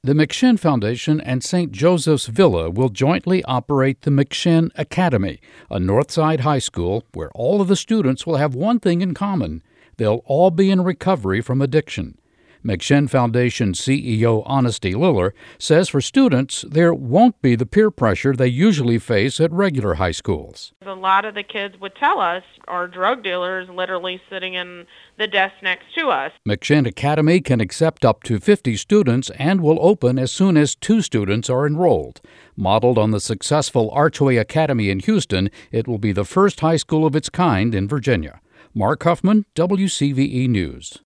The McShin Foundation and St. Joseph's Villa will jointly operate the McShin Academy, a Northside high school where all of the students will have one thing in common. They'll all be in recovery from addiction. McShin Foundation CEO Honesty Liller says for students, there won't be the peer pressure they usually face at regular high schools. A lot of the kids would tell us our drug dealers literally sitting in the desk next to us. McShin Academy can accept up to 50 students and will open as soon as 2 students are enrolled. Modeled on the successful Archway Academy in Houston, it will be the first high school of its kind in Virginia. Mark Huffman, WCVE News.